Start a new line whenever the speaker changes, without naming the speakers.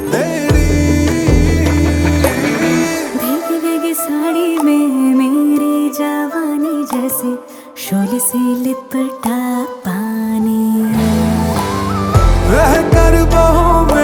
तेरी।
भीगी भीगी साड़ी में मेरी जवानी जैसे शोले से लिपटा पानी।
रहता